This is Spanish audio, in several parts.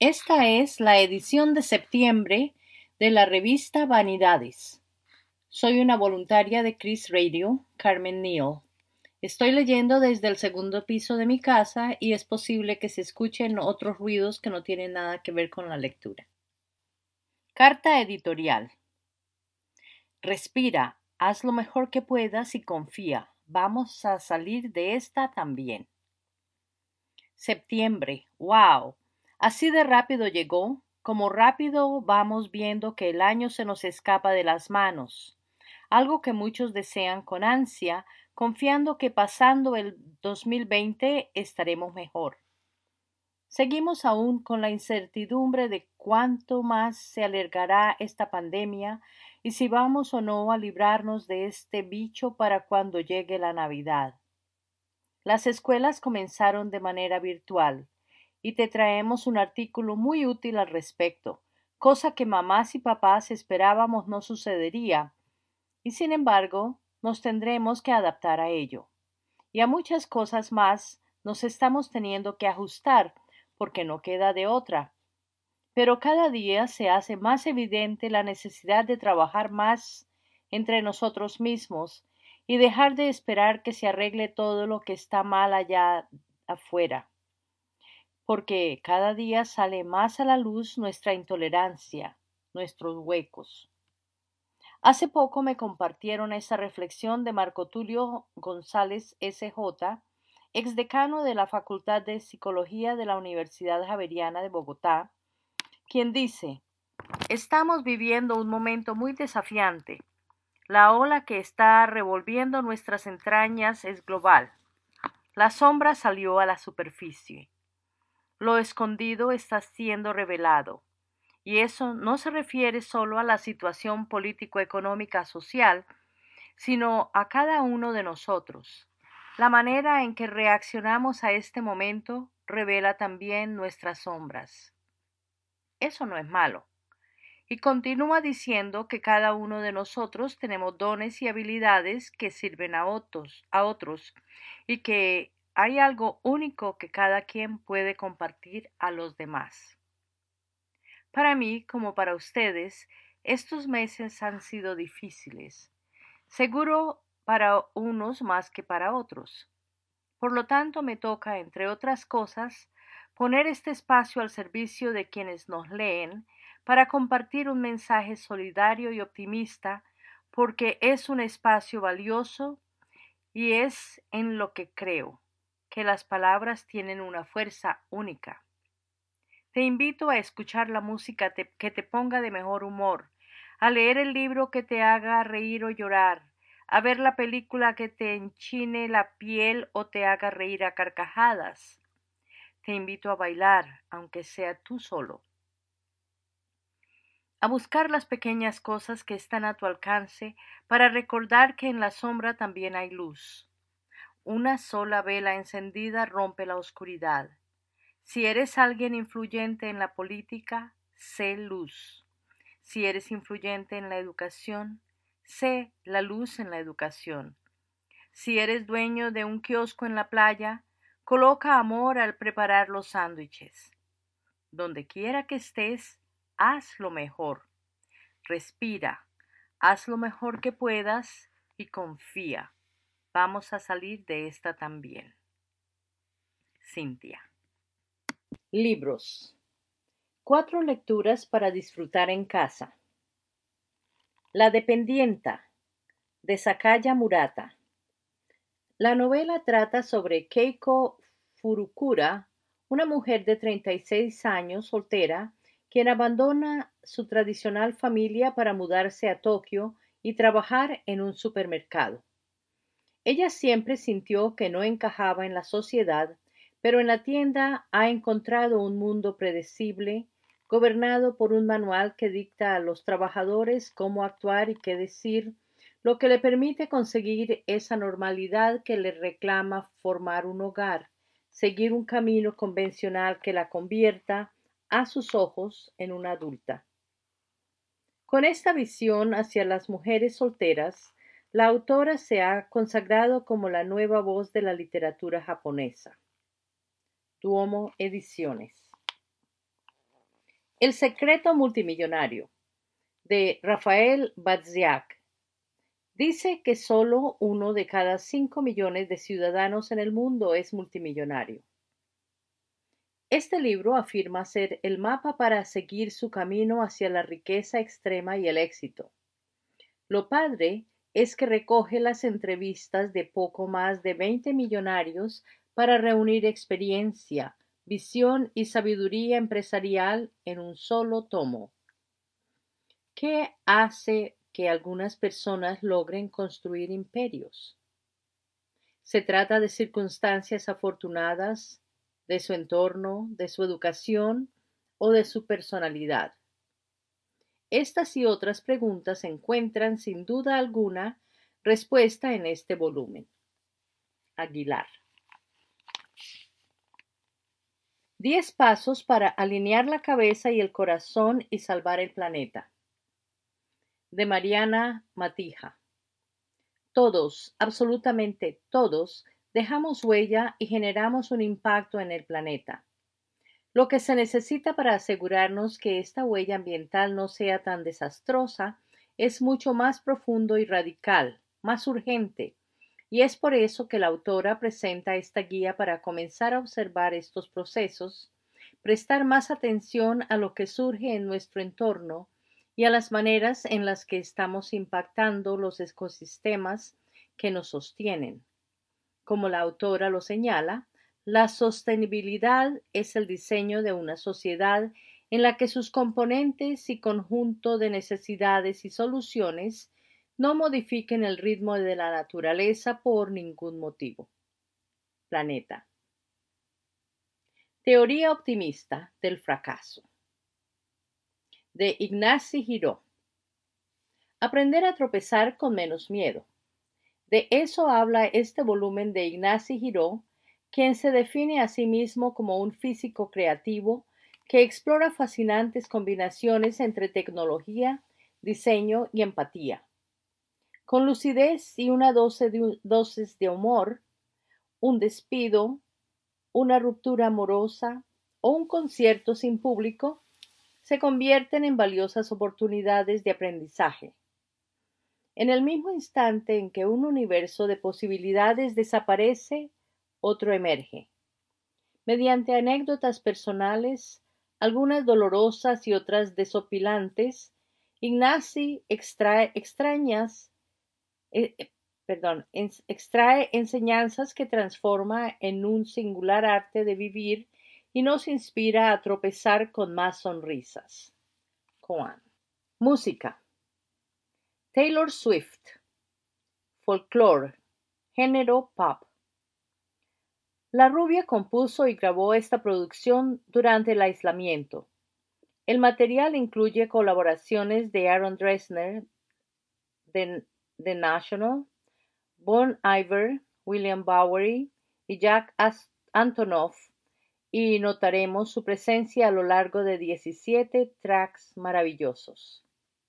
Esta es la edición de septiembre de la revista Vanidades. Soy una voluntaria de Chris Radio, Carmen Neal. Estoy leyendo desde el segundo piso de mi casa y es posible que se escuchen otros ruidos que no tienen nada que ver con la lectura. Carta editorial. Respira, haz lo mejor que puedas y confía. Vamos a salir de esta también. Septiembre. ¡Wow! Así de rápido llegó, como rápido vamos viendo que el año se nos escapa de las manos, algo que muchos desean con ansia, confiando que pasando el 2020 estaremos mejor. Seguimos aún con la incertidumbre de cuánto más se alargará esta pandemia y si vamos o no a librarnos de este bicho para cuando llegue la Navidad. Las escuelas comenzaron de manera virtual y te traemos un artículo muy útil al respecto, cosa que mamás y papás esperábamos no sucedería, y sin embargo nos tendremos que adaptar a ello. Y a muchas cosas más nos estamos teniendo que ajustar porque no queda de otra. Pero cada día se hace más evidente la necesidad de trabajar más entre nosotros mismos y dejar de esperar que se arregle todo lo que está mal allá afuera, porque cada día sale más a la luz nuestra intolerancia, nuestros huecos. Hace poco me compartieron esa reflexión de Marco Tulio González S.J., exdecano de la Facultad de Psicología de la Universidad Javeriana de Bogotá, quien dice: estamos viviendo un momento muy desafiante. La ola que está revolviendo nuestras entrañas es global. La sombra salió a la superficie. Lo escondido está siendo revelado. Y eso no se refiere solo a la situación político-económica social, sino a cada uno de nosotros. La manera en que reaccionamos a este momento revela también nuestras sombras. Eso no es malo. Y continúa diciendo que cada uno de nosotros tenemos dones y habilidades que sirven a otros y que hay algo único que cada quien puede compartir a los demás. Para mí, como para ustedes, estos meses han sido difíciles, seguro para unos más que para otros. Por lo tanto, me toca, entre otras cosas, poner este espacio al servicio de quienes nos leen para compartir un mensaje solidario y optimista, porque es un espacio valioso y es en lo que creo, que las palabras tienen una fuerza única. Te invito a escuchar la música que te ponga de mejor humor, a leer el libro que te haga reír o llorar, a ver la película que te enchine la piel o te haga reír a carcajadas. Te invito a bailar, aunque sea tú solo. A buscar las pequeñas cosas que están a tu alcance para recordar que en la sombra también hay luz. Una sola vela encendida rompe la oscuridad. Si eres alguien influyente en la política, sé luz. Si eres influyente en la educación, sé la luz en la educación. Si eres dueño de un kiosco en la playa, coloca amor al preparar los sándwiches. Donde quiera que estés, haz lo mejor. Respira, haz lo mejor que puedas y confía. Vamos a salir de esta también. Cintia. Libros. 4 lecturas para disfrutar en casa. La dependienta, de Sakaya Murata. La novela trata sobre Keiko Furukura, una mujer de 36 años, soltera, quien abandona su tradicional familia para mudarse a Tokio y trabajar en un supermercado. Ella siempre sintió que no encajaba en la sociedad, pero en la tienda ha encontrado un mundo predecible, gobernado por un manual que dicta a los trabajadores cómo actuar y qué decir, lo que le permite conseguir esa normalidad que le reclama formar un hogar, seguir un camino convencional que la convierta, a sus ojos, en una adulta. Con esta visión hacia las mujeres solteras, la autora se ha consagrado como la nueva voz de la literatura japonesa. Duomo Ediciones. El secreto multimillonario, de Rafael Badziak, dice que solo 1 de cada 5 millones de ciudadanos en el mundo es multimillonario. Este libro afirma ser el mapa para seguir su camino hacia la riqueza extrema y el éxito. Lo padre es que recoge las entrevistas de poco más de 20 millonarios para reunir experiencia, visión y sabiduría empresarial en un solo tomo. ¿Qué hace que algunas personas logren construir imperios? Se trata de circunstancias afortunadas, de su entorno, de su educación o de su personalidad. Estas y otras preguntas encuentran sin duda alguna respuesta en este volumen. Aguilar. 10 pasos para alinear la cabeza y el corazón y salvar el planeta. De Mariana Matija. Todos, absolutamente todos, dejamos huella y generamos un impacto en el planeta. Lo que se necesita para asegurarnos que esta huella ambiental no sea tan desastrosa es mucho más profundo y radical, más urgente, y es por eso que la autora presenta esta guía para comenzar a observar estos procesos, prestar más atención a lo que surge en nuestro entorno y a las maneras en las que estamos impactando los ecosistemas que nos sostienen. Como la autora lo señala, la sostenibilidad es el diseño de una sociedad en la que sus componentes y conjunto de necesidades y soluciones no modifiquen el ritmo de la naturaleza por ningún motivo. Planeta. Teoría optimista del fracaso. De Ignacy Giró. Aprender a tropezar con menos miedo. De eso habla este volumen de Ignacy Giró, quien se define a sí mismo como un físico creativo que explora fascinantes combinaciones entre tecnología, diseño y empatía. Con lucidez y una dosis de humor, un despido, una ruptura amorosa o un concierto sin público se convierten en valiosas oportunidades de aprendizaje. En el mismo instante en que un universo de posibilidades desaparece, otro emerge. Mediante anécdotas personales, algunas dolorosas y otras desopilantes, Ignacy eh, extrae enseñanzas que transforma en un singular arte de vivir y nos inspira a tropezar con más sonrisas. Koan. Música. Taylor Swift. Folklore. Género pop. La rubia compuso y grabó esta producción durante el aislamiento. El material incluye colaboraciones de Aaron Dresner, de The National, Bon Iver, William Bowery y Jack Antonoff, y notaremos su presencia a lo largo de 17 tracks maravillosos.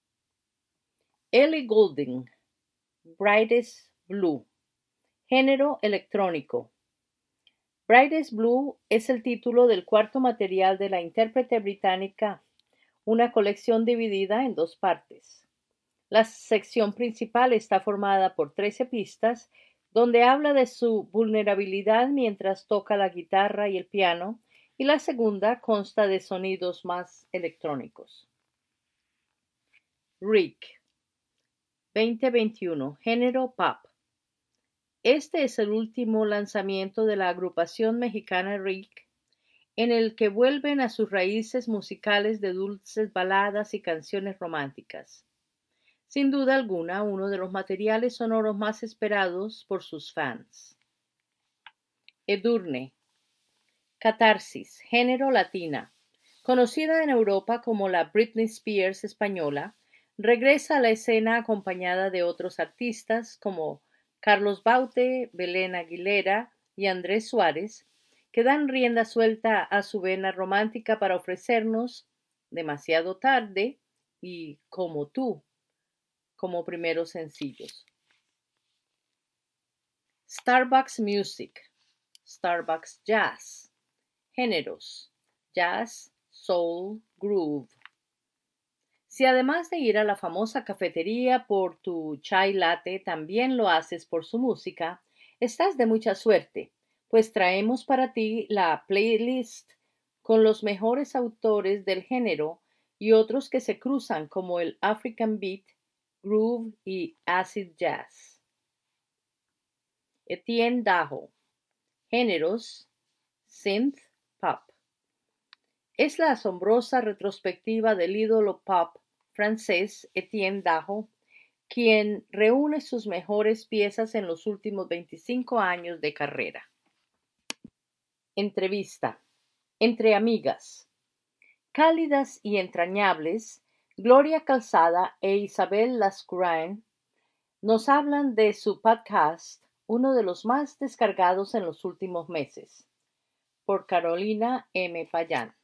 Ellie Goulding, Brightest Blue. Género electrónico. Brightest Blue es el título del cuarto material de la intérprete británica, una colección dividida en 2 partes. La sección principal está formada por 13 pistas, donde habla de su vulnerabilidad mientras toca la guitarra y el piano, y la segunda consta de sonidos más electrónicos. Rick, 2021, género pop. Este es el último lanzamiento de la agrupación mexicana Rick, en el que vuelven a sus raíces musicales de dulces baladas y canciones románticas. Sin duda alguna, uno de los materiales sonoros más esperados por sus fans. Edurne. Catarsis, género latina. Conocida en Europa como la Britney Spears española, regresa a la escena acompañada de otros artistas como Carlos Baute, Belén Aguilera y Andrés Suárez, que dan rienda suelta a su vena romántica para ofrecernos Demasiado tarde y Como tú como primeros sencillos. Starbucks Music, Starbucks Jazz. Géneros: jazz, Soul Groove. Si además de ir a la famosa cafetería por tu chai latte también lo haces por su música, estás de mucha suerte, pues traemos para ti la playlist con los mejores autores del género y otros que se cruzan como el African Beat, Groove y Acid Jazz. Etienne Daho. Géneros: synth pop. Es la asombrosa retrospectiva del ídolo pop francés Etienne Daho, quien reúne sus mejores piezas en los últimos 25 años de carrera. Entrevista. Entre amigas. Cálidas y entrañables, Gloria Calzada e Isabel Lascurain nos hablan de su podcast, uno de los más descargados en los últimos meses, por Carolina M. Payán.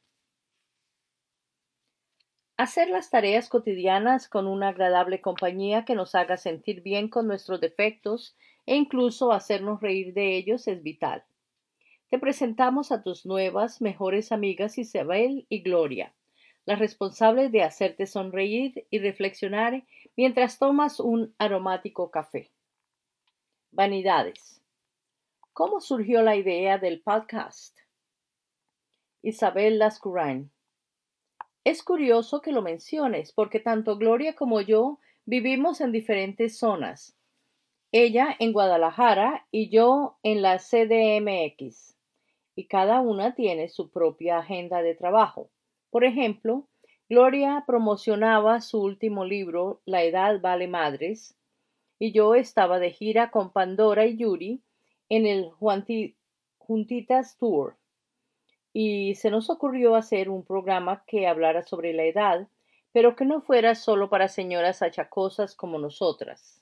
Hacer las tareas cotidianas con una agradable compañía que nos haga sentir bien con nuestros defectos e incluso hacernos reír de ellos es vital. Te presentamos a tus nuevas, mejores amigas Isabel y Gloria, las responsables de hacerte sonreír y reflexionar mientras tomas un aromático café. Vanidades. ¿Cómo surgió la idea del podcast? Isabel Lascurain. Es curioso que lo menciones, porque tanto Gloria como yo vivimos en diferentes zonas. Ella en Guadalajara y yo en la CDMX, y cada una tiene su propia agenda de trabajo. Por ejemplo, Gloria promocionaba su último libro, La edad vale madres, y yo estaba de gira con Pandora y Yuri en el Juntitas Tour. Y se nos ocurrió hacer un programa que hablara sobre la edad, pero que no fuera solo para señoras achacosas como nosotras.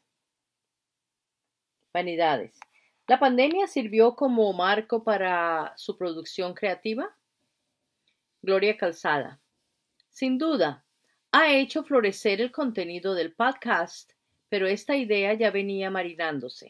Vanidades. ¿La pandemia sirvió como marco para su producción creativa? Gloria Calzada. Sin duda, ha hecho florecer el contenido del podcast, pero esta idea ya venía marinándose.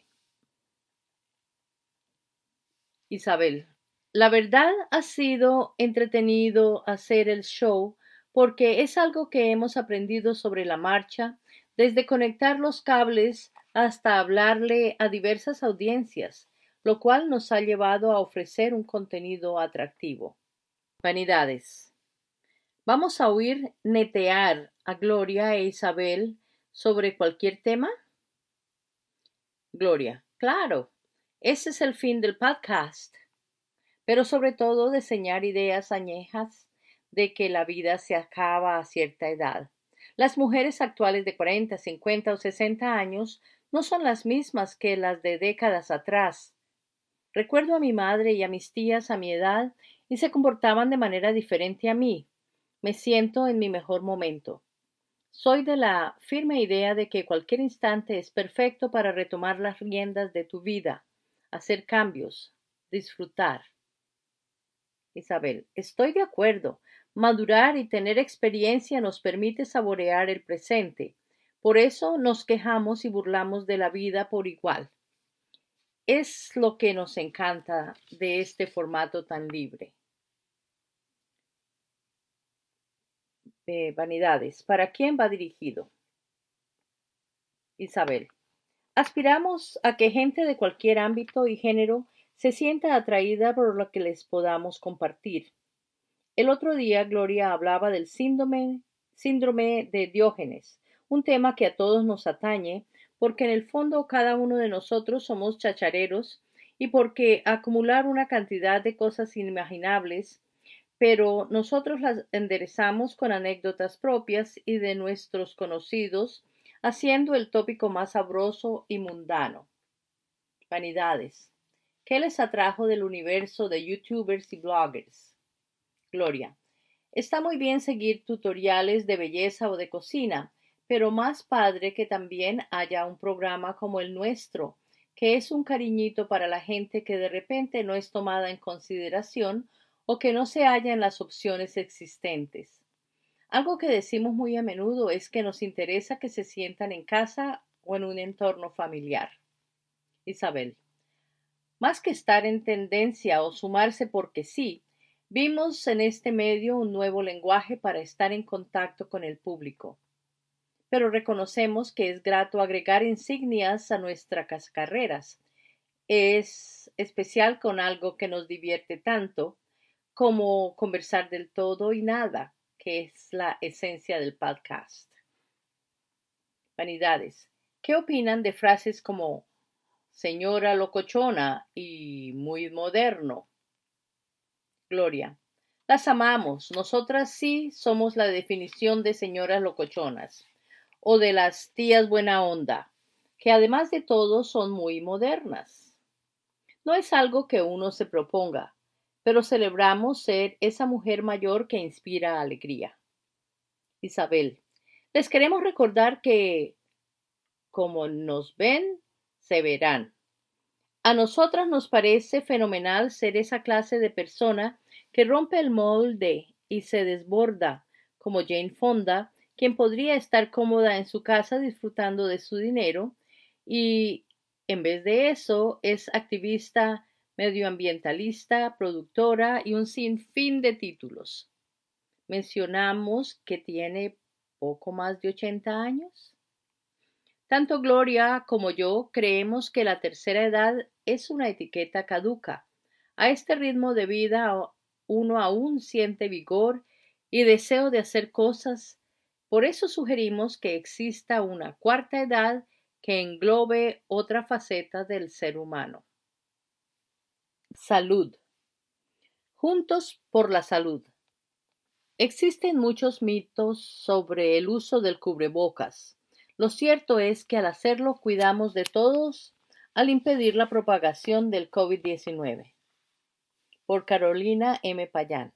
Isabel. La verdad ha sido entretenido hacer el show porque es algo que hemos aprendido sobre la marcha, desde conectar los cables hasta hablarle a diversas audiencias, lo cual nos ha llevado a ofrecer un contenido atractivo. Vanidades. ¿Vamos a oír netear a Gloria e Isabel sobre cualquier tema? Gloria. Claro, ese es el fin del podcast, pero sobre todo de enseñar ideas añejas de que la vida se acaba a cierta edad. Las mujeres actuales de 40, 50 o 60 años no son las mismas que las de décadas atrás. Recuerdo a mi madre y a mis tías a mi edad y se comportaban de manera diferente a mí. Me siento en mi mejor momento. Soy de la firme idea de que cualquier instante es perfecto para retomar las riendas de tu vida, hacer cambios, disfrutar. Isabel, estoy de acuerdo. Madurar y tener experiencia nos permite saborear el presente. Por eso nos quejamos y burlamos de la vida por igual. Es lo que nos encanta de este formato tan libre. Vanidades. ¿Para quién va dirigido? Isabel. Aspiramos a que gente de cualquier ámbito y género se sienta atraída por lo que les podamos compartir. El otro día Gloria hablaba del síndrome de Diógenes, un tema que a todos nos atañe, porque en el fondo cada uno de nosotros somos chachareros y porque acumular una cantidad de cosas inimaginables, pero nosotros las enderezamos con anécdotas propias y de nuestros conocidos, haciendo el tópico más sabroso y mundano. Vanidades. ¿Qué les atrajo del universo de YouTubers y bloggers? Gloria. Está muy bien seguir tutoriales de belleza o de cocina, pero más padre que también haya un programa como el nuestro, que es un cariñito para la gente que de repente no es tomada en consideración o que no se halla en las opciones existentes. Algo que decimos muy a menudo es que nos interesa que se sientan en casa o en un entorno familiar. Isabel. Más que estar en tendencia o sumarse porque sí, Vimos en este medio un nuevo lenguaje para estar en contacto con el público, pero reconocemos que es grato agregar insignias a nuestras carreras. Es especial con algo que nos divierte tanto como conversar del todo y nada, que es la esencia del podcast. Vanidades. ¿Qué opinan de frases como señora locochona y muy moderno? Gloria. Las amamos. Nosotras sí somos la definición de señoras locochonas o de las tías buena onda, que además de todo son muy modernas. No es algo que uno se proponga, pero celebramos ser esa mujer mayor que inspira alegría. Isabel. Les queremos recordar que como nos ven, se verán. A nosotras nos parece fenomenal ser esa clase de persona que rompe el molde y se desborda, como Jane Fonda, quien podría estar cómoda en su casa disfrutando de su dinero y, en vez de eso, es activista medioambientalista, productora y un sinfín de títulos. Mencionamos que tiene poco más de 80 años. Tanto Gloria como yo creemos que la tercera edad es una etiqueta caduca. A este ritmo de vida uno aún siente vigor y deseo de hacer cosas. Por eso sugerimos que exista una cuarta edad que englobe otra faceta del ser humano. Salud. Juntos por la salud. Existen muchos mitos sobre el uso del cubrebocas. Lo cierto es que al hacerlo cuidamos de todos al impedir la propagación del COVID-19. Por Carolina M. Payán.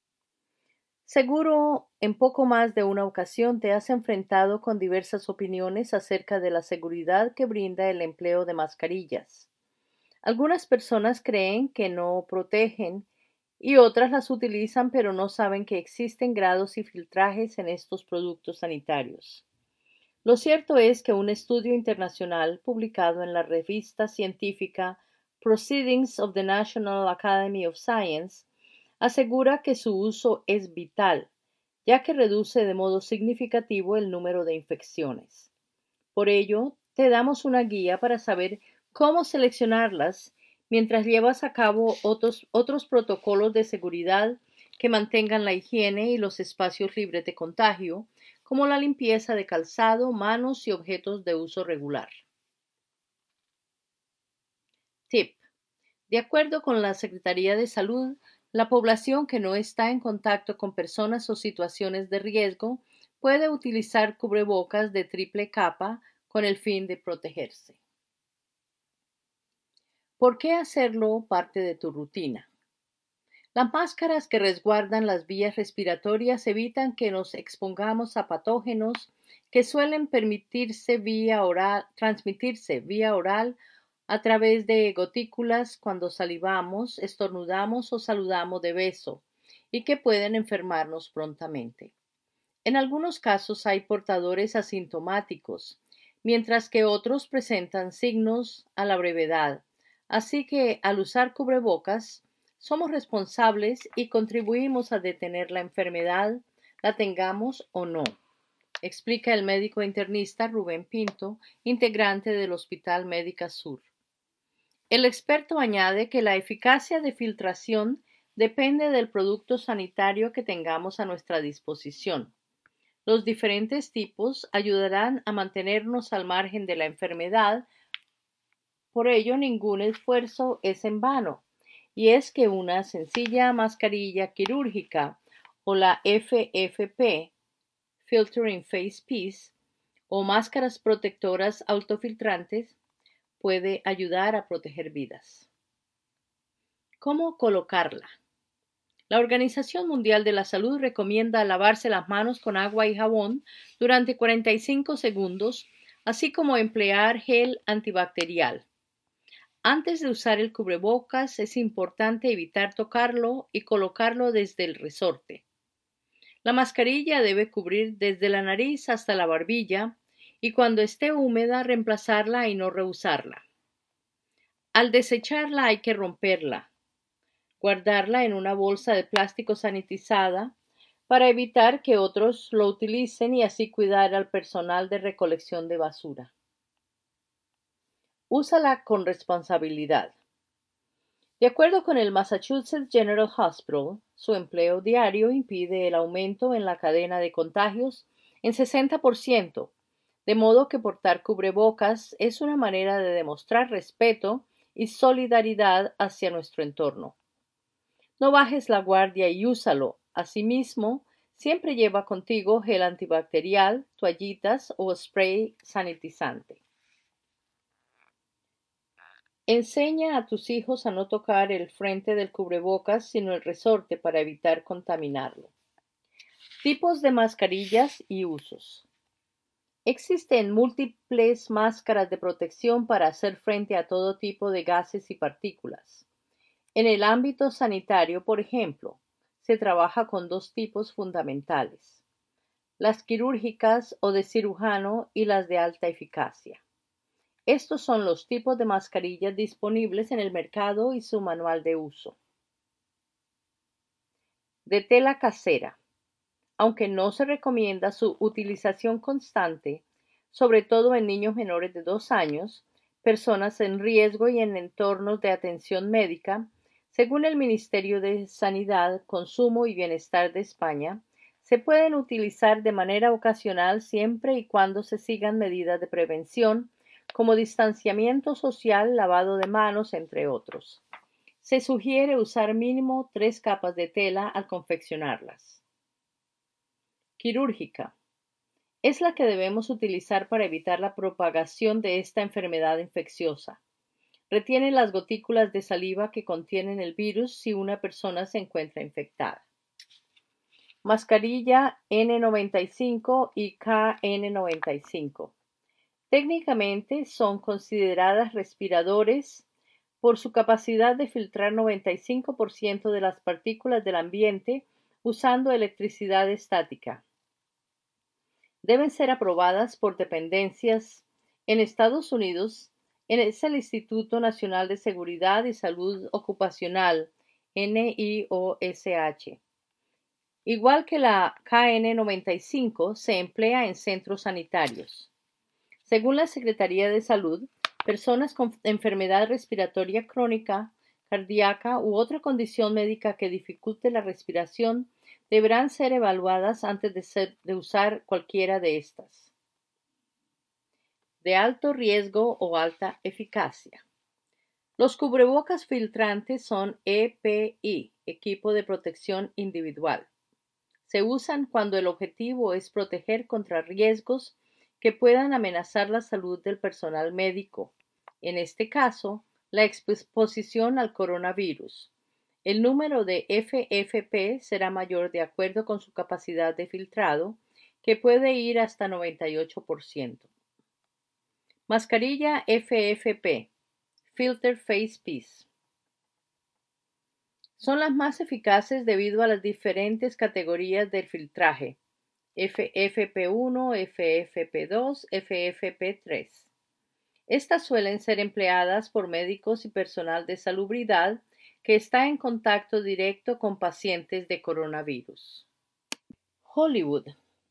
Seguro en poco más de una ocasión te has enfrentado con diversas opiniones acerca de la seguridad que brinda el empleo de mascarillas. Algunas personas creen que no protegen y otras las utilizan pero no saben que existen grados y filtrajes en estos productos sanitarios. Lo cierto es que un estudio internacional publicado en la revista científica Proceedings of the National Academy of Science asegura que su uso es vital, ya que reduce de modo significativo el número de infecciones. Por ello, te damos una guía para saber cómo seleccionarlas mientras llevas a cabo otros protocolos de seguridad que mantengan la higiene y los espacios libres de contagio, como la limpieza de calzado, manos y objetos de uso regular. Tip. De acuerdo con la Secretaría de Salud, la población que no está en contacto con personas o situaciones de riesgo puede utilizar cubrebocas de triple capa con el fin de protegerse. ¿Por qué hacerlo parte de tu rutina? Las máscaras que resguardan las vías respiratorias evitan que nos expongamos a patógenos que suelen transmitirse vía oral a través de gotículas cuando salivamos, estornudamos o saludamos de beso y que pueden enfermarnos prontamente. En algunos casos hay portadores asintomáticos, mientras que otros presentan signos a la brevedad. Así que al usar cubrebocas, somos responsables y contribuimos a detener la enfermedad, la tengamos o no, explica el médico internista Rubén Pinto, integrante del Hospital Médica Sur. El experto añade que la eficacia de filtración depende del producto sanitario que tengamos a nuestra disposición. Los diferentes tipos ayudarán a mantenernos al margen de la enfermedad, por ello ningún esfuerzo es en vano, y es que una sencilla mascarilla quirúrgica o la FFP, Filtering Face Piece, o máscaras protectoras autofiltrantes puede ayudar a proteger vidas. ¿Cómo colocarla? La Organización Mundial de la Salud recomienda lavarse las manos con agua y jabón durante 45 segundos, así como emplear gel antibacterial. Antes de usar el cubrebocas es importante evitar tocarlo y colocarlo desde el resorte. La mascarilla debe cubrir desde la nariz hasta la barbilla y cuando esté húmeda reemplazarla y no reusarla. Al desecharla hay que romperla. Guardarla en una bolsa de plástico sanitizada para evitar que otros lo utilicen y así cuidar al personal de recolección de basura. Úsala con responsabilidad. De acuerdo con el Massachusetts General Hospital, su empleo diario impide el aumento en la cadena de contagios en 60%, de modo que portar cubrebocas es una manera de demostrar respeto y solidaridad hacia nuestro entorno. No bajes la guardia y úsalo. Asimismo, siempre lleva contigo gel antibacterial, toallitas o spray sanitizante. Enseña a tus hijos a no tocar el frente del cubrebocas, sino el resorte para evitar contaminarlo. Tipos de mascarillas y usos. Existen múltiples máscaras de protección para hacer frente a todo tipo de gases y partículas. En el ámbito sanitario, por ejemplo, se trabaja con dos tipos fundamentales: las quirúrgicas o de cirujano y las de alta eficacia. Estos son los tipos de mascarillas disponibles en el mercado y su manual de uso. De tela casera. Aunque no se recomienda su utilización constante, sobre todo en niños menores de 2 años, personas en riesgo y en entornos de atención médica, según el Ministerio de Sanidad, Consumo y Bienestar de España, se pueden utilizar de manera ocasional siempre y cuando se sigan medidas de prevención, como distanciamiento social, lavado de manos, entre otros. Se sugiere usar mínimo 3 capas de tela al confeccionarlas. Quirúrgica. Es la que debemos utilizar para evitar la propagación de esta enfermedad infecciosa. Retiene las gotículas de saliva que contienen el virus si una persona se encuentra infectada. Mascarilla N95 y KN95. Técnicamente son consideradas respiradores por su capacidad de filtrar 95% de las partículas del ambiente usando electricidad estática. Deben ser aprobadas por dependencias. En Estados Unidos es el Instituto Nacional de Seguridad y Salud Ocupacional, NIOSH. Igual que la KN95, se emplea en centros sanitarios. Según la Secretaría de Salud, personas con enfermedad respiratoria crónica, cardíaca u otra condición médica que dificulte la respiración deberán ser evaluadas antes de usar cualquiera de estas. De alto riesgo o alta eficacia. Los cubrebocas filtrantes son EPI, equipo de protección individual. Se usan cuando el objetivo es proteger contra riesgos que puedan amenazar la salud del personal médico, en este caso, la exposición al coronavirus. El número de FFP será mayor de acuerdo con su capacidad de filtrado, que puede ir hasta 98%. Mascarilla FFP, Filter Face Piece. Son las más eficaces debido a las diferentes categorías del filtraje: FFP1, FFP2, FFP3. Estas suelen ser empleadas por médicos y personal de salubridad que está en contacto directo con pacientes de coronavirus. Hollywood.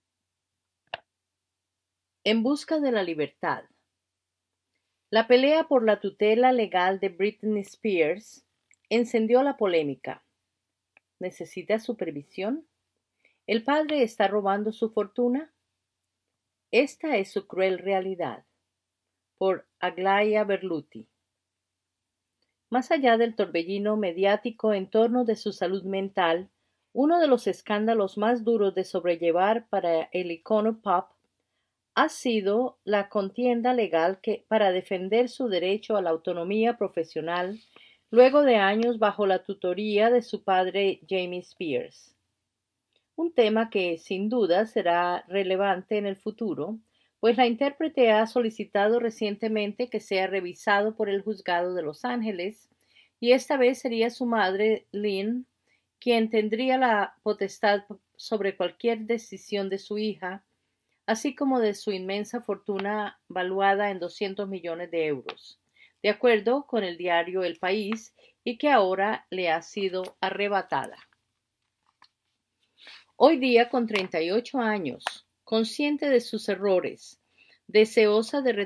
En busca de la libertad. La pelea por la tutela legal de Britney Spears encendió la polémica. ¿Necesita supervisión? ¿El padre está robando su fortuna? Esta es su cruel realidad. Por Aglaia Berluti. Más allá del torbellino mediático en torno de su salud mental, uno de los escándalos más duros de sobrellevar para el icono pop ha sido la contienda legal para defender su derecho a la autonomía profesional luego de años bajo la tutoría de su padre Jamie Spears. Un tema que, sin duda, será relevante en el futuro, pues la intérprete ha solicitado recientemente que sea revisado por el Juzgado de Los Ángeles, y esta vez sería su madre, Lynn, quien tendría la potestad sobre cualquier decisión de su hija, así como de su inmensa fortuna valuada en 200 millones de euros, de acuerdo con el diario El País, y que ahora le ha sido arrebatada. Hoy día, con 38 años, consciente de sus errores, deseosa de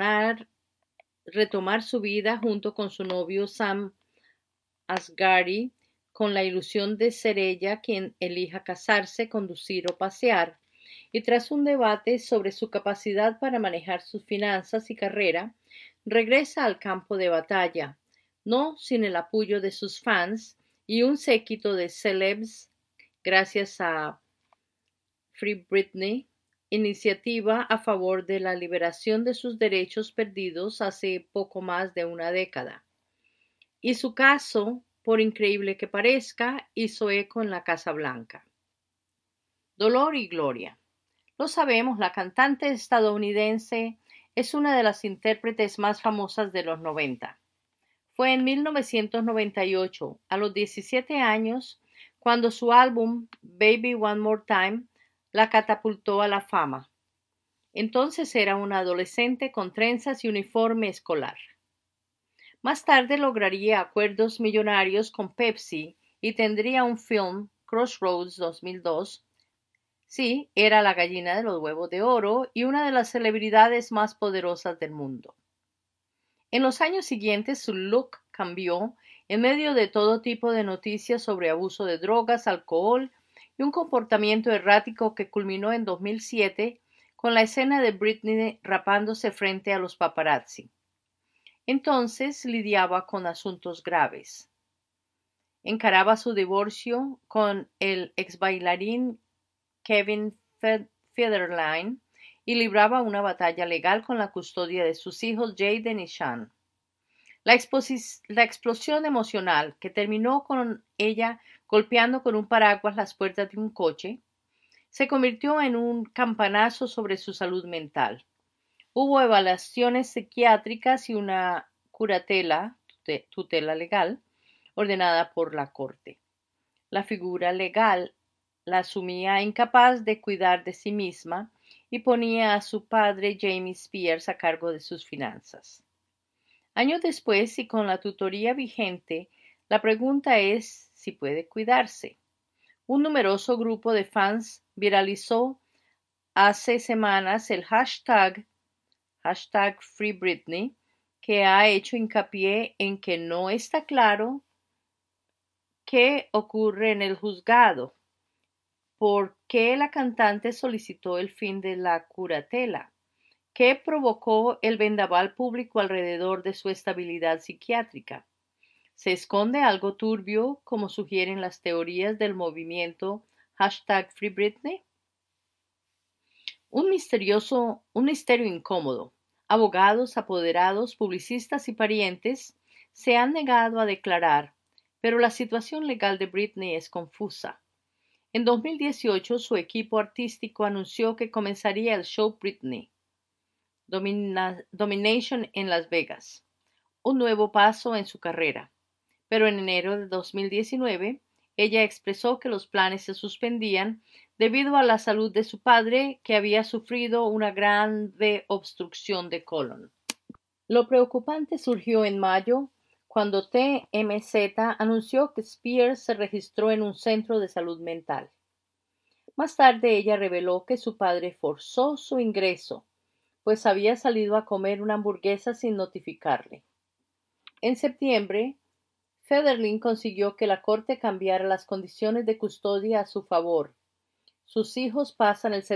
retomar su vida junto con su novio Sam Asghari, con la ilusión de ser ella quien elija casarse, conducir o pasear, y tras un debate sobre su capacidad para manejar sus finanzas y carrera, regresa al campo de batalla, no sin el apoyo de sus fans y un séquito de celebs gracias a Free Britney, iniciativa a favor de la liberación de sus derechos perdidos hace poco más de una década. Y su caso, por increíble que parezca, hizo eco en la Casa Blanca. Dolor y gloria. Lo sabemos, la cantante estadounidense es una de las intérpretes más famosas de los 90. Fue en 1998, a los 17 años, cuando su álbum Baby One More Time la catapultó a la fama. Entonces era una adolescente con trenzas y uniforme escolar. Más tarde lograría acuerdos millonarios con Pepsi y tendría un film, Crossroads 2002. Sí, era la gallina de los huevos de oro y una de las celebridades más poderosas del mundo. En los años siguientes su look cambió en medio de todo tipo de noticias sobre abuso de drogas, alcohol y un comportamiento errático que culminó en 2007 con la escena de Britney rapándose frente a los paparazzi. Entonces lidiaba con asuntos graves. Encaraba su divorcio con el ex bailarín Kevin Federline y libraba una batalla legal con la custodia de sus hijos Jaden y Sean. La explosión emocional que terminó con ella golpeando con un paraguas las puertas de un coche se convirtió en un campanazo sobre su salud mental. Hubo evaluaciones psiquiátricas y una tutela legal ordenada por la Corte. La figura legal la asumía incapaz de cuidar de sí misma y ponía a su padre Jamie Spears a cargo de sus finanzas. Años después, y con la tutoría vigente, la pregunta es si puede cuidarse. Un numeroso grupo de fans viralizó hace semanas el hashtag Free Britney, que ha hecho hincapié en que no está claro qué ocurre en el juzgado, por qué la cantante solicitó el fin de la curatela, qué provocó el vendaval público alrededor de su estabilidad psiquiátrica. ¿Se esconde algo turbio, como sugieren las teorías del movimiento hashtag Free Britney? Un misterio incómodo. Abogados, apoderados, publicistas y parientes se han negado a declarar, pero la situación legal de Britney es confusa. En 2018, su equipo artístico anunció que comenzaría el show Britney Domination en Las Vegas, un nuevo paso en su carrera. Pero en enero de 2019, ella expresó que los planes se suspendían debido a la salud de su padre, que había sufrido una grave obstrucción de colon. Lo preocupante surgió en mayo, cuando TMZ anunció que Spears se registró en un centro de salud mental. Más tarde ella reveló que su padre forzó su ingreso, pues había salido a comer una hamburguesa sin notificarle. En septiembre, Federline consiguió que la corte cambiara las condiciones de custodia a su favor. Sus hijos pasan el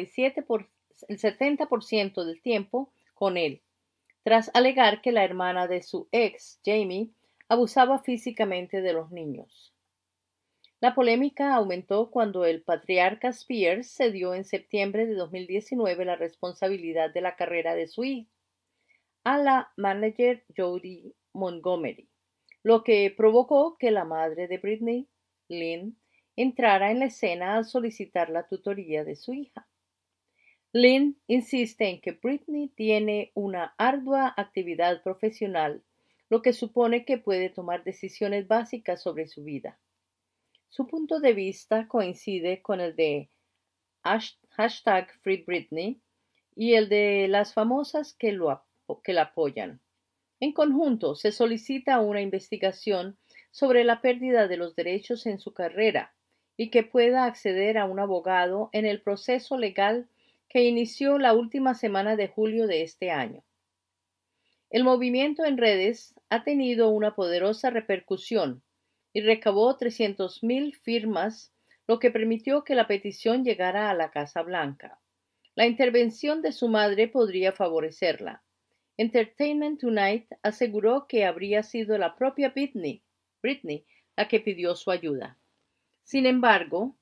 70% del tiempo con él, tras alegar que la hermana de su ex, Jamie, abusaba físicamente de los niños. La polémica aumentó cuando el patriarca Spears cedió en septiembre de 2019 la responsabilidad de la carrera de su hija a la manager Jodie Montgomery, lo que provocó que la madre de Britney, Lynn, entrara en la escena al solicitar la tutoría de su hija. Lynn insiste en que Britney tiene una ardua actividad profesional, lo que supone que puede tomar decisiones básicas sobre su vida. Su punto de vista coincide con el de hashtag Free Britney y el de las famosas que la apoyan. En conjunto, se solicita una investigación sobre la pérdida de los derechos en su carrera y que pueda acceder a un abogado en el proceso legal que inició la última semana de julio de este año. El movimiento en redes ha tenido una poderosa repercusión y recabó 300,000 firmas, lo que permitió que la petición llegara a la Casa Blanca. La intervención de su madre podría favorecerla. Entertainment Tonight aseguró que habría sido la propia Britney la que pidió su ayuda. Sin embargo,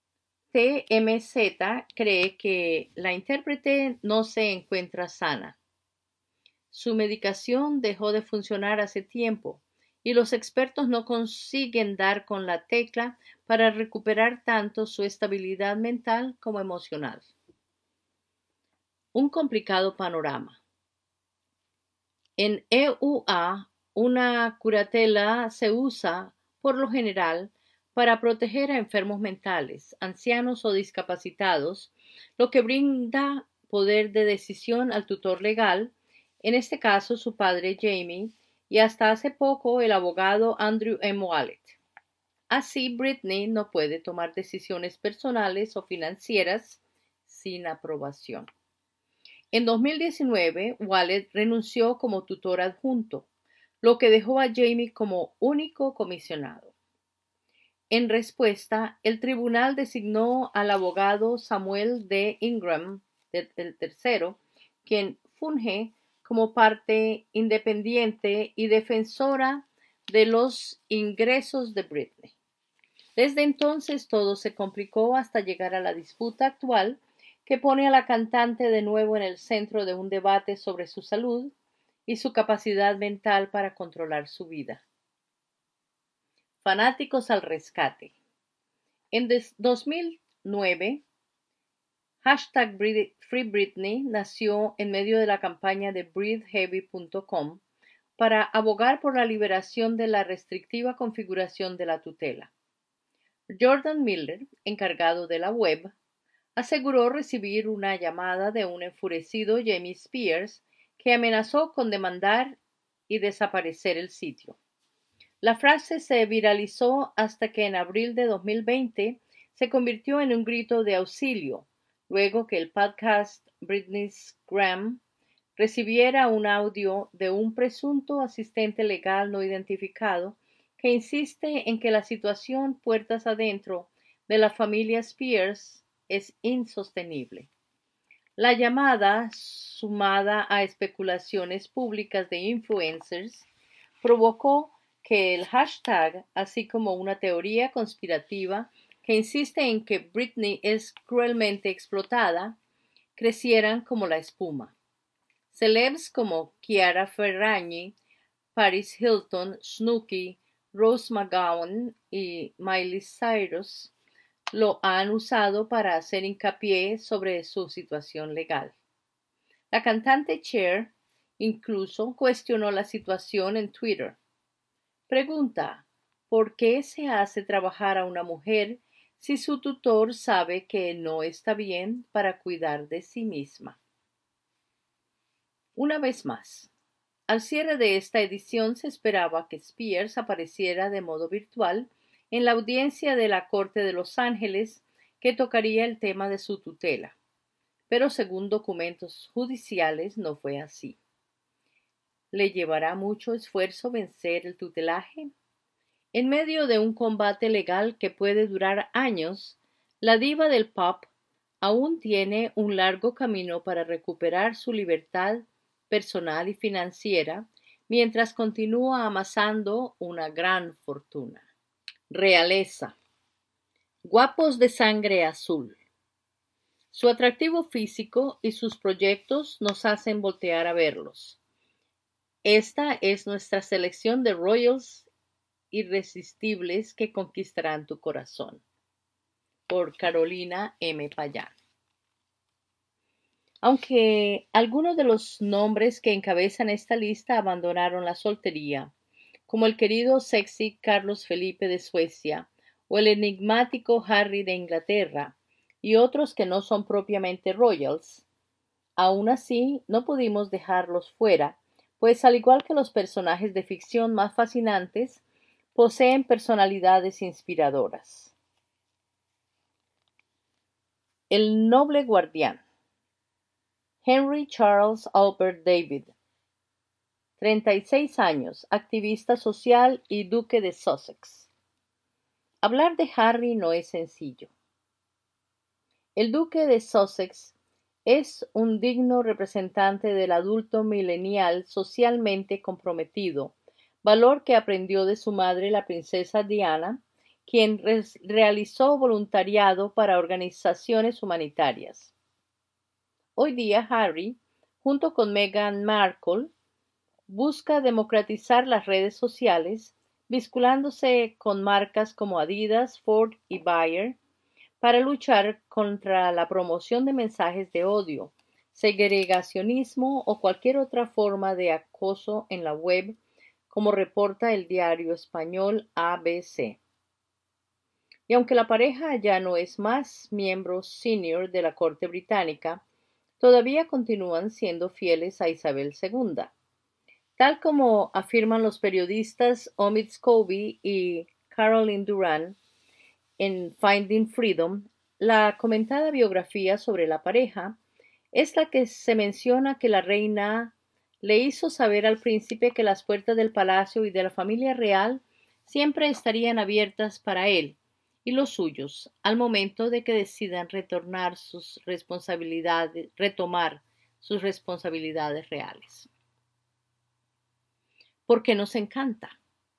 TMZ cree que la intérprete no se encuentra sana. Su medicación dejó de funcionar hace tiempo y los expertos no consiguen dar con la tecla para recuperar tanto su estabilidad mental como emocional. Un complicado panorama. En EUA, una curatela se usa, por lo general, para proteger a enfermos mentales, ancianos o discapacitados, lo que brinda poder de decisión al tutor legal, en este caso su padre Jamie, y hasta hace poco el abogado Andrew M. Wallet. Así, Britney no puede tomar decisiones personales o financieras sin aprobación. En 2019, Wallet renunció como tutor adjunto, lo que dejó a Jamie como único comisionado. En respuesta, el tribunal designó al abogado Samuel D. Ingram III, quien funge como parte independiente y defensora de los ingresos de Britney. Desde entonces todo se complicó hasta llegar a la disputa actual que pone a la cantante de nuevo en el centro de un debate sobre su salud y su capacidad mental para controlar su vida. Fanáticos al rescate. En 2009, hashtag Free Britney nació en medio de la campaña de breatheheavy.com para abogar por la liberación de la restrictiva configuración de la tutela. Jordan Miller, encargado de la web, aseguró recibir una llamada de un enfurecido Jamie Spears que amenazó con demandar y desaparecer el sitio. La frase se viralizó hasta que en abril de 2020 se convirtió en un grito de auxilio, luego que el podcast Britney's Gram recibiera un audio de un presunto asistente legal no identificado que insiste en que la situación puertas adentro de la familia Spears es insostenible. La llamada, sumada a especulaciones públicas de influencers, provocó que el hashtag, así como una teoría conspirativa que insiste en que Britney es cruelmente explotada, crecieran como la espuma. Celebs como Chiara Ferragni, Paris Hilton, Snooki, Rose McGowan y Miley Cyrus lo han usado para hacer hincapié sobre su situación legal. La cantante Cher incluso cuestionó la situación en Twitter. Pregunta: ¿por qué se hace trabajar a una mujer si su tutor sabe que no está bien para cuidar de sí misma? Una vez más, al cierre de esta edición se esperaba que Spears apareciera de modo virtual en la audiencia de la Corte de Los Ángeles que tocaría el tema de su tutela, pero según documentos judiciales no fue así. ¿Le llevará mucho esfuerzo vencer el tutelaje? En medio de un combate legal que puede durar años, la diva del pop aún tiene un largo camino para recuperar su libertad personal y financiera mientras continúa amasando una gran fortuna. Realeza. Guapos de sangre azul. Su atractivo físico y sus proyectos nos hacen voltear a verlos. Esta es nuestra selección de royals irresistibles que conquistarán tu corazón. Por Carolina M. Payán. Aunque algunos de los nombres que encabezan esta lista abandonaron la soltería, como el querido sexy Carlos Felipe de Suecia o el enigmático Harry de Inglaterra, y otros que no son propiamente royals, aún así no pudimos dejarlos fuera pues al igual que los personajes de ficción más fascinantes, poseen personalidades inspiradoras. El noble guardián. Henry Charles Albert David, 36 años, activista social y duque de Sussex. Hablar de Harry no es sencillo. El duque de Sussex es un digno representante del adulto millennial socialmente comprometido, valor que aprendió de su madre la princesa Diana, quien realizó voluntariado para organizaciones humanitarias. Hoy día Harry, junto con Meghan Markle, busca democratizar las redes sociales, vinculándose con marcas como Adidas, Ford y Bayer, para luchar contra la promoción de mensajes de odio, segregacionismo o cualquier otra forma de acoso en la web, como reporta el diario español ABC. Y aunque la pareja ya no es más miembro senior de la corte británica, todavía continúan siendo fieles a Isabel II. Tal como afirman los periodistas Omid Scobie y Caroline Duran en Finding Freedom, la comentada biografía sobre la pareja es la que se menciona que la reina le hizo saber al príncipe que las puertas del palacio y de la familia real siempre estarían abiertas para él y los suyos al momento de que decidan retomar sus responsabilidades reales. Porque nos encanta.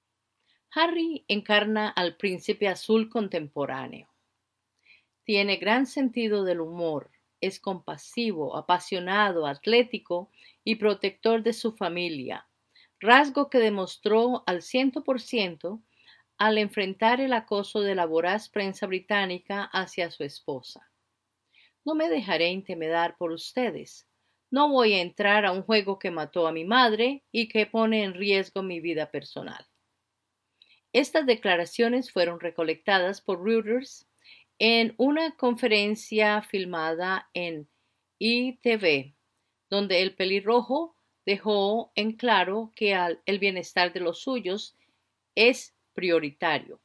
Harry encarna al príncipe azul contemporáneo. Tiene gran sentido del humor, es compasivo, apasionado, atlético y protector de su familia, rasgo que demostró al 100% al enfrentar el acoso de la voraz prensa británica hacia su esposa. No me dejaré intimidar por ustedes. No voy a entrar a un juego que mató a mi madre y que pone en riesgo mi vida personal. Estas declaraciones fueron recolectadas por Reuters en una conferencia filmada en ITV, donde el pelirrojo dejó en claro que el bienestar de los suyos es prioritario.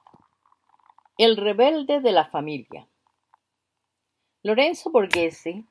El rebelde de la familia. Lorenzo Borghese,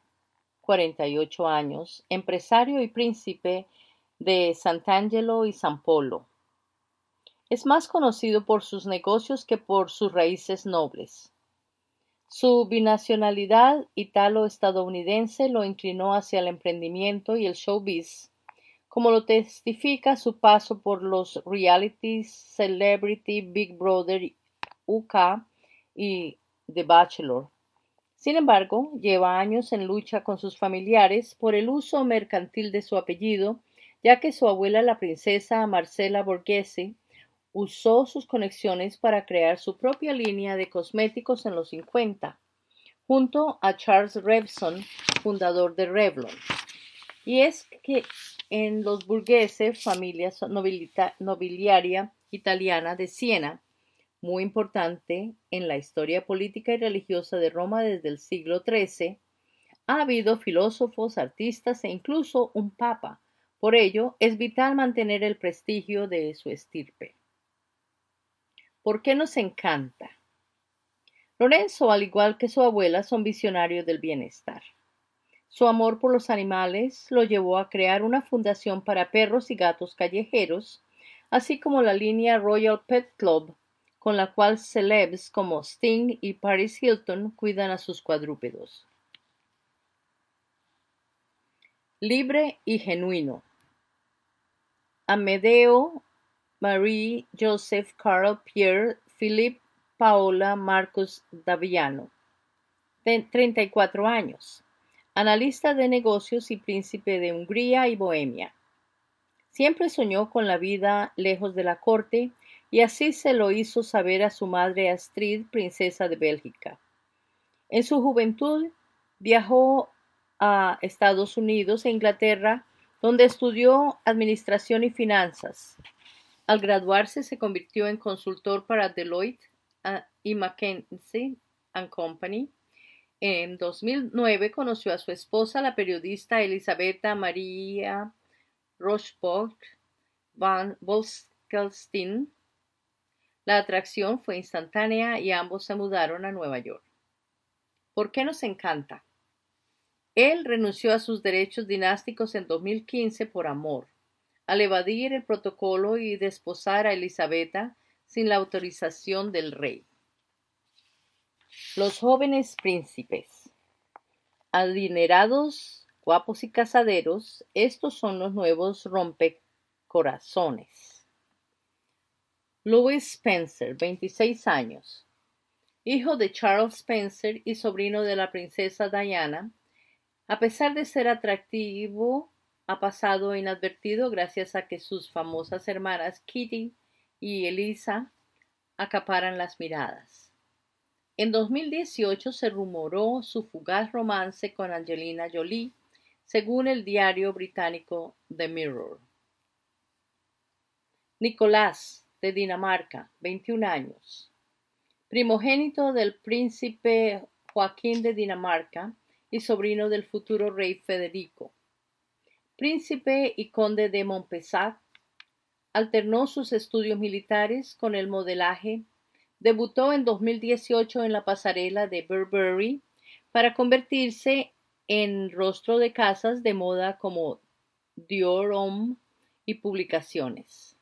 48 años, empresario y príncipe de Sant'Angelo y San Polo. Es más conocido por sus negocios que por sus raíces nobles. Su binacionalidad italo-estadounidense lo inclinó hacia el emprendimiento y el showbiz, como lo testifica su paso por los realities Celebrity Big Brother UK y The Bachelor. Sin embargo, lleva años en lucha con sus familiares por el uso mercantil de su apellido, ya que su abuela, la princesa Marcella Borghese, usó sus conexiones para crear su propia línea de cosméticos en los 50, junto a Charles Revson, fundador de Revlon. Y es que en los Borghese, familia nobiliaria italiana de Siena, muy importante en la historia política y religiosa de Roma desde el siglo XIII, ha habido filósofos, artistas e incluso un papa. Por ello, es vital mantener el prestigio de su estirpe. ¿Por qué nos encanta? Lorenzo, al igual que su abuela, son visionarios del bienestar. Su amor por los animales lo llevó a crear una fundación para perros y gatos callejeros, así como la línea Royal Pet Club, con la cual celebs como Sting y Paris Hilton cuidan a sus cuadrúpedos. Libre y genuino. Amedeo Marie Joseph Carl Pierre Philippe Paola Marcos Daviano, de 34 años, analista de negocios y príncipe de Hungría y Bohemia. Siempre soñó con la vida lejos de la corte y así se lo hizo saber a su madre Astrid, princesa de Bélgica. En su juventud viajó a Estados Unidos e Inglaterra, donde estudió administración y finanzas. Al graduarse se convirtió en consultor para Deloitte y McKinsey & Company. En 2009 conoció a su esposa, la periodista Elisabetta Maria Rochefort van Bolkestein. La atracción fue instantánea y ambos se mudaron a Nueva York. ¿Por qué nos encanta? Él renunció a sus derechos dinásticos en 2015 por amor, al evadir el protocolo y desposar a Elisabetta sin la autorización del rey. Los jóvenes príncipes. Adinerados, guapos y casaderos, estos son los nuevos rompecorazones. Louis Spencer, 26 años. Hijo de Charles Spencer y sobrino de la princesa Diana, a pesar de ser atractivo, ha pasado inadvertido gracias a que sus famosas hermanas Kitty y Elisa acaparan las miradas. En 2018 se rumoró su fugaz romance con Angelina Jolie, según el diario británico The Mirror. Nicolás, de Dinamarca, 21 años. Primogénito del príncipe Joaquín de Dinamarca y sobrino del futuro rey Federico. Príncipe y conde de Montpezat, alternó sus estudios militares con el modelaje. Debutó en 2018 en la pasarela de Burberry para convertirse en rostro de casas de moda como Dior Homme y Publicaciones.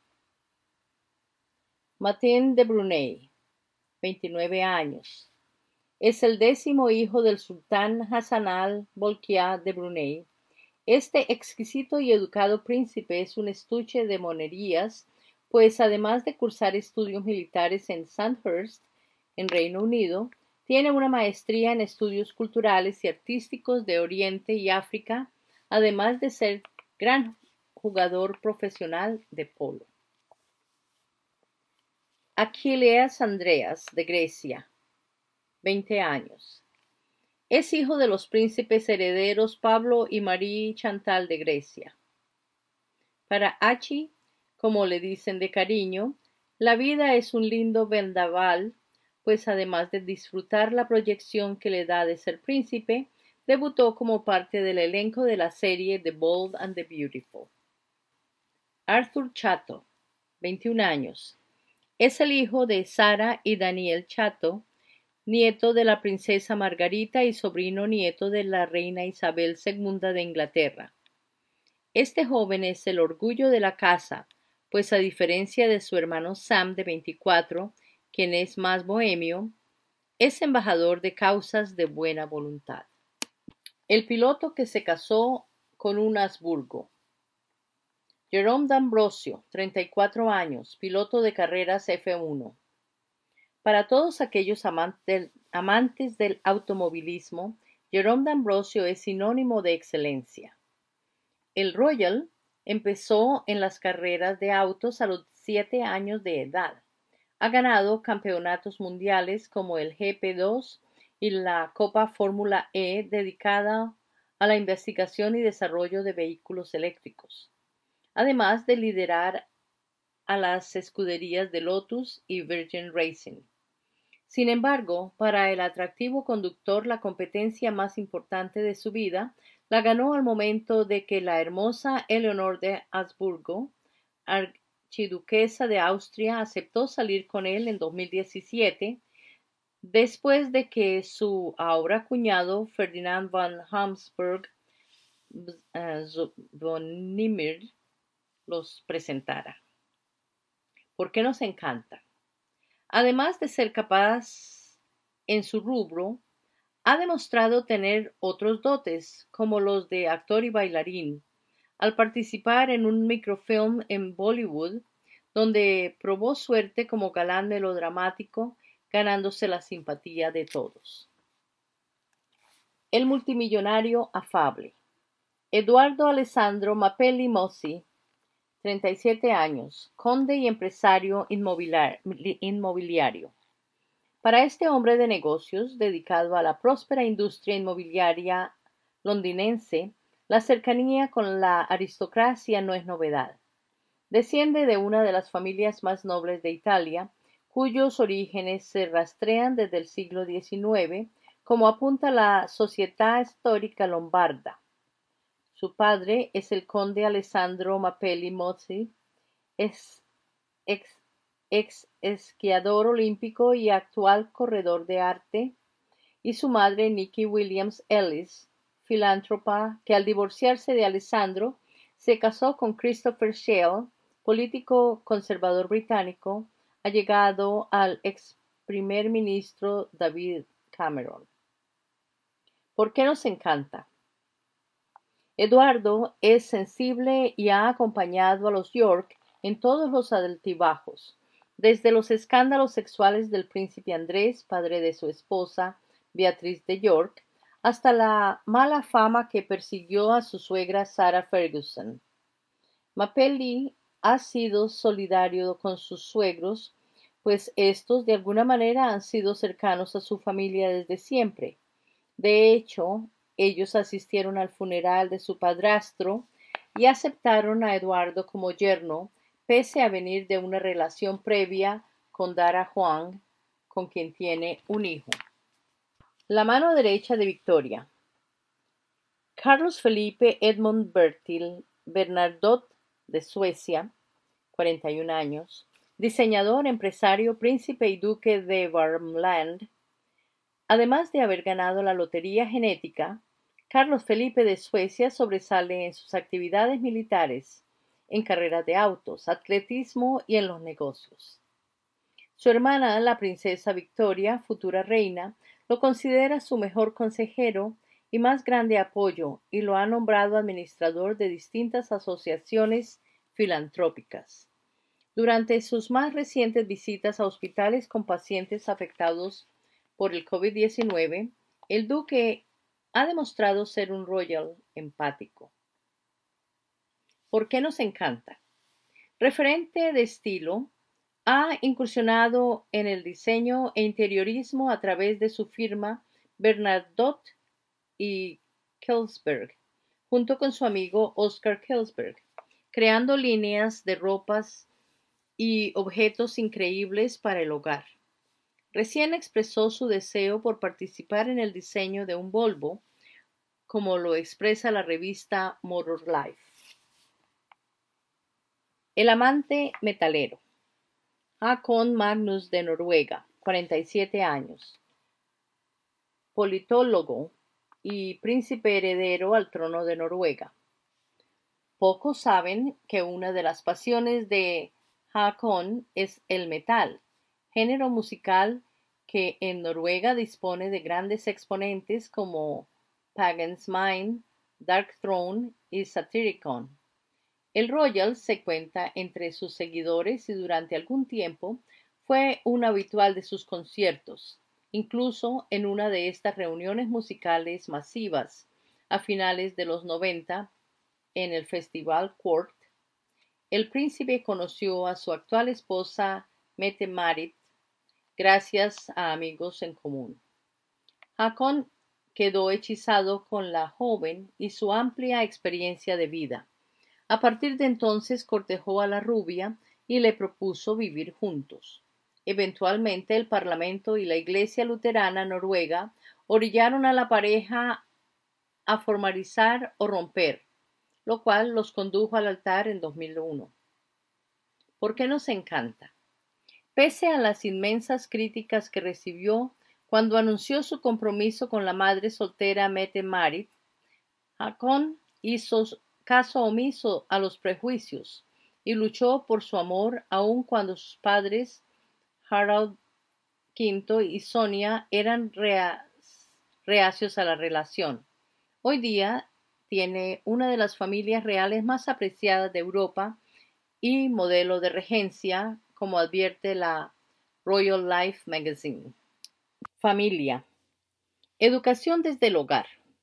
Martin de Brunei, 29 años. Es el 10º hijo del sultán Hassan al-Bolkiah de Brunei. Este exquisito y educado príncipe es un estuche de monerías, pues además de cursar estudios militares en Sandhurst, en Reino Unido, tiene una maestría en estudios culturales y artísticos de Oriente y África, además de ser gran jugador profesional de polo. Achilleas Andreas, de Grecia, 20 años. Es hijo de los príncipes herederos Pablo y Marie Chantal de Grecia. Para Achi, como le dicen de cariño, la vida es un lindo vendaval, pues además de disfrutar la proyección que le da de ser príncipe, debutó como parte del elenco de la serie The Bold and the Beautiful. Arthur Chato, 21 años. Es el hijo de Sara y Daniel Chato, nieto de la princesa Margarita y sobrino nieto de la reina Isabel II de Inglaterra. Este joven es el orgullo de la casa, pues a diferencia de su hermano Sam de 24, quien es más bohemio, es embajador de causas de buena voluntad. El piloto que se casó con un Habsburgo. Jerome D'Ambrosio, 34 años, piloto de carreras F1. Para todos aquellos amantes del automovilismo, Jerome D'Ambrosio es sinónimo de excelencia. El Royal empezó en las carreras de autos a los 7 años de edad. Ha ganado campeonatos mundiales como el GP2 y la Copa Fórmula E dedicada a la investigación y desarrollo de vehículos eléctricos, además de liderar a las escuderías de Lotus y Virgin Racing. Sin embargo, para el atractivo conductor la competencia más importante de su vida la ganó al momento de que la hermosa Eleonor de Habsburgo, archiduquesa de Austria, aceptó salir con él en 2017, después de que su ahora cuñado Ferdinand von Habsburg-Zwonimir los presentara. ¿Por qué nos encanta? Además de ser capaz en su rubro, ha demostrado tener otros dotes, como los de actor y bailarín, al participar en un microfilm en Bollywood, donde probó suerte como galán melodramático, ganándose la simpatía de todos. El multimillonario afable. Eduardo Alessandro Mapelli Mossi, 37 años, conde y empresario inmobiliario. Para este hombre de negocios, dedicado a la próspera industria inmobiliaria londinense, la cercanía con la aristocracia no es novedad. Desciende de una de las familias más nobles de Italia, cuyos orígenes se rastrean desde el siglo XIX, como apunta la Società Storica Lombarda. Su padre es el conde Alessandro Mapelli Mozzi, es ex, ex esquiador olímpico y actual corredor de arte, y su madre Nikki Williams Ellis, filántropa que al divorciarse de Alessandro se casó con Christopher Shale, político conservador británico, allegado al ex primer ministro David Cameron. ¿Por qué nos encanta? Eduardo es sensible y ha acompañado a los York en todos los altibajos, desde los escándalos sexuales del príncipe Andrés, padre de su esposa, Beatriz de York, hasta la mala fama que persiguió a su suegra Sarah Ferguson. Mapelli ha sido solidario con sus suegros, pues estos de alguna manera han sido cercanos a su familia desde siempre. De hecho, ellos asistieron al funeral de su padrastro y aceptaron a Eduardo como yerno, pese a venir de una relación previa con Dara Huang, con quien tiene un hijo. La mano derecha de Victoria. Carlos Felipe Edmund Bernadotte de Suecia, 41 años, diseñador, empresario, príncipe y duque de Värmland. Además de haber ganado la lotería genética, Carlos Felipe de Suecia sobresale en sus actividades militares, en carreras de autos, atletismo y en los negocios. Su hermana, la princesa Victoria, futura reina, lo considera su mejor consejero y más grande apoyo y lo ha nombrado administrador de distintas asociaciones filantrópicas. Durante sus más recientes visitas a hospitales con pacientes afectados por el COVID-19, el duque ha demostrado ser un royal empático. ¿Por qué nos encanta? Referente de estilo, ha incursionado en el diseño e interiorismo a través de su firma Bernadotte y Kelsberg, junto con su amigo Oscar Kelsberg, creando líneas de ropas y objetos increíbles para el hogar. Recién expresó su deseo por participar en el diseño de un Volvo, como lo expresa la revista Motor Life. El amante metalero. Håkon Magnus de Noruega, 47 años, politólogo y príncipe heredero al trono de Noruega. Pocos saben que una de las pasiones de Håkon es el metal, género musical que en Noruega dispone de grandes exponentes como Pagan's Mind, Dark Throne y Satyricon. El Royal se cuenta entre sus seguidores y durante algún tiempo fue un habitual de sus conciertos, incluso en una de estas reuniones musicales masivas a finales de los 90 en el Festival Court. El príncipe conoció a su actual esposa Mette-Marit gracias a amigos en común. Håkon quedó hechizado con la joven y su amplia experiencia de vida. A partir de entonces cortejó a la rubia y le propuso vivir juntos. Eventualmente el Parlamento y la Iglesia luterana noruega orillaron a la pareja a formalizar o romper, lo cual los condujo al altar en 2001. ¿Por qué nos encanta? Pese a las inmensas críticas que recibió cuando anunció su compromiso con la madre soltera Mette-Marit, Håkon hizo caso omiso a los prejuicios y luchó por su amor aun cuando sus padres, Harald V y Sonia, eran reacios a la relación. Hoy día tiene una de las familias reales más apreciadas de Europa y modelo de regencia, como advierte la Royal Life Magazine. Familia. Educación desde el hogar.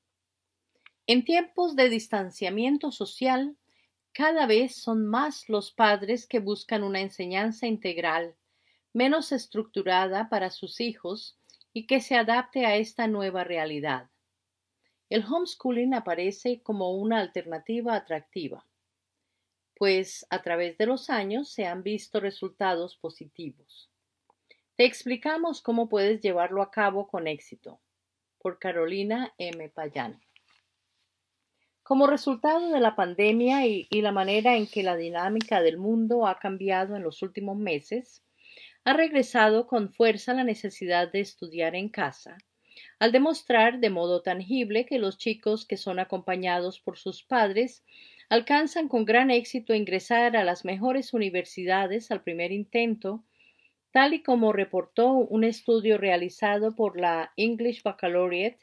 En tiempos de distanciamiento social, cada vez son más los padres que buscan una enseñanza integral, menos estructurada para sus hijos y que se adapte a esta nueva realidad. El homeschooling aparece como una alternativa atractiva, pues a través de los años se han visto resultados positivos. Te explicamos cómo puedes llevarlo a cabo con éxito. Por Carolina M. Payán. Como resultado de la pandemia y la manera en que la dinámica del mundo ha cambiado en los últimos meses, ha regresado con fuerza la necesidad de estudiar en casa, al demostrar de modo tangible que los chicos que son acompañados por sus padres alcanzan con gran éxito ingresar a las mejores universidades al primer intento, tal y como reportó un estudio realizado por la English Baccalaureate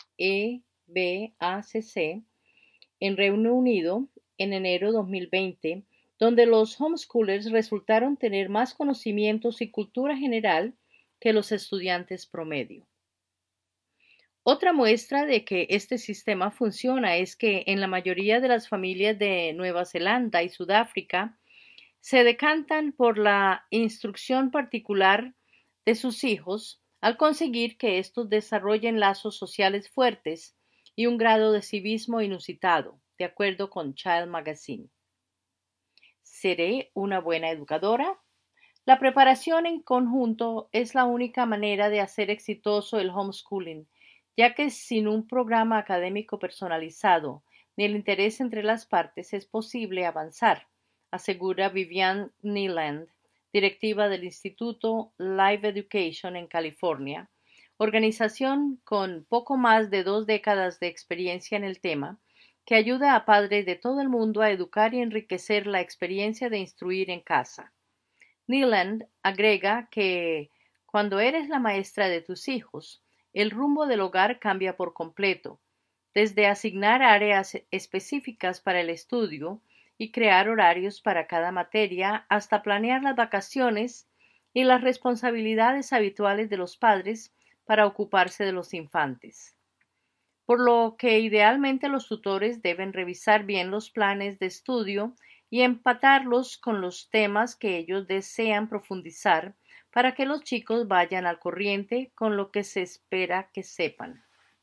EBACC en Reino Unido en enero 2020, donde los homeschoolers resultaron tener más conocimientos y cultura general que los estudiantes promedio. Otra muestra de que este sistema funciona es que en la mayoría de las familias de Nueva Zelanda y Sudáfrica se decantan por la instrucción particular de sus hijos al conseguir que estos desarrollen lazos sociales fuertes y un grado de civismo inusitado, de acuerdo con Child Magazine. ¿Seré una buena educadora? La preparación en conjunto es la única manera de hacer exitoso el homeschooling, ya que sin un programa académico personalizado ni el interés entre las partes es posible avanzar, asegura Vivian Neeland, directiva del Instituto Live Education en California, organización con poco más de 2 décadas de experiencia en el tema, que ayuda a padres de todo el mundo a educar y enriquecer la experiencia de instruir en casa. Neeland agrega que cuando eres la maestra de tus hijos, el rumbo del hogar cambia por completo, desde asignar áreas específicas para el estudio y crear horarios para cada materia hasta planear las vacaciones y las responsabilidades habituales de los padres para ocuparse de los infantes. Por lo que idealmente los tutores deben revisar bien los planes de estudio y empatarlos con los temas que ellos desean profundizar para que los chicos vayan al corriente con lo que se espera que sepan.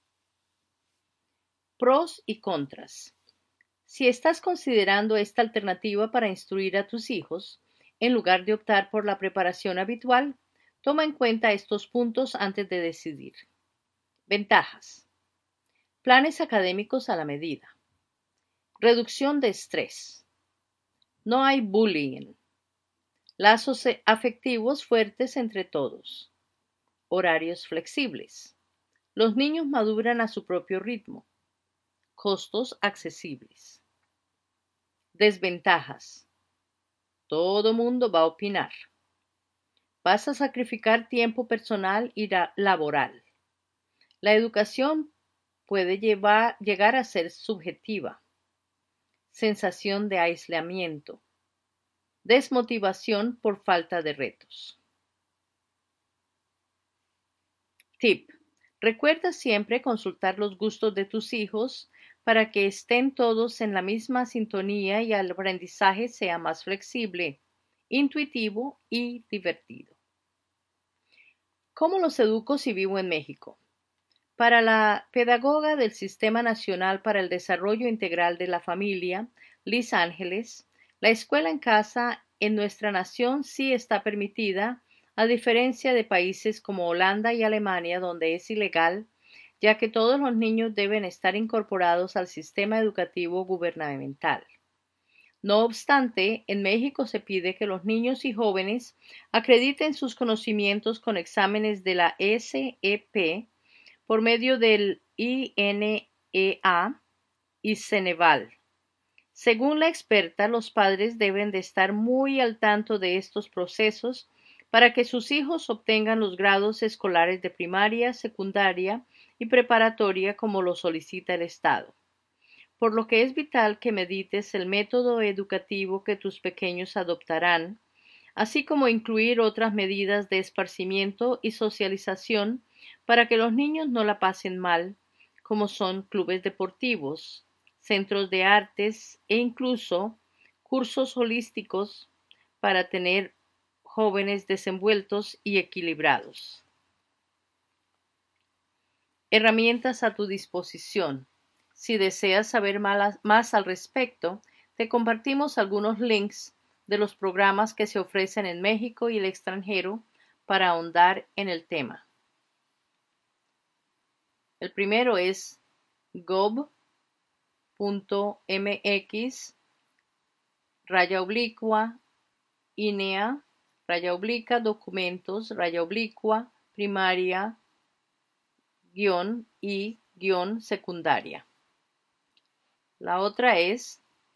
Pros y contras. Si estás considerando esta alternativa para instruir a tus hijos, en lugar de optar por la preparación habitual, toma en cuenta estos puntos antes de decidir. Ventajas. Planes académicos a la medida. Reducción de estrés. No hay bullying. Lazos afectivos fuertes entre todos. Horarios flexibles. Los niños maduran a su propio ritmo. Costos accesibles. Desventajas. Todo mundo va a opinar. Vas a sacrificar tiempo personal y laboral. La educación puede llegar a ser subjetiva. Sensación de aislamiento. Desmotivación por falta de retos. Tip: recuerda siempre consultar los gustos de tus hijos para que estén todos en la misma sintonía y el aprendizaje sea más flexible, intuitivo y divertido. ¿Cómo los educo si vivo en México? Para la pedagoga del Sistema Nacional para el Desarrollo Integral de la Familia, Liz Ángeles, la escuela en casa en nuestra nación sí está permitida, a diferencia de países como Holanda y Alemania, donde es ilegal, ya que todos los niños deben estar incorporados al sistema educativo gubernamental. No obstante, en México se pide que los niños y jóvenes acrediten sus conocimientos con exámenes de la SEP por medio del INEA y Ceneval. Según la experta, los padres deben de estar muy al tanto de estos procesos para que sus hijos obtengan los grados escolares de primaria, secundaria y preparatoria como lo solicita el Estado. Por lo que es vital que medites el método educativo que tus pequeños adoptarán, así como incluir otras medidas de esparcimiento y socialización para que los niños no la pasen mal, como son clubes deportivos, centros de artes e incluso cursos holísticos para tener jóvenes desenvueltos y equilibrados. Herramientas a tu disposición. Si deseas saber más al respecto, te compartimos algunos links de los programas que se ofrecen en México y el extranjero para ahondar en el tema. El primero es gov.mx raya oblicua, INEA, raya oblica, documentos, raya oblicua, primaria, guión y guión secundaria. La otra es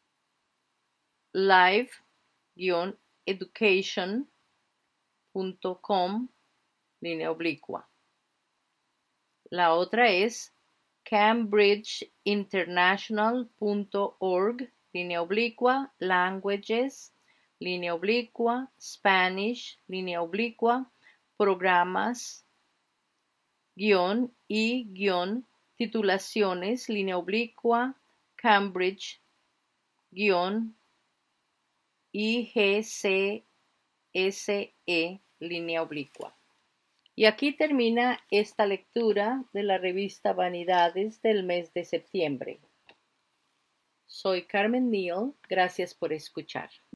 live-education.com, línea oblicua. La otra es cambridgeinternational.org, línea oblicua, languages, línea oblicua, Spanish, línea oblicua, programas, guión y guión, titulaciones, línea oblicua, Cambridge, guión, IGCSE, línea oblicua. Y aquí termina esta lectura de la revista Vanidades del mes de septiembre. Soy Carmen Neal, gracias por escuchar.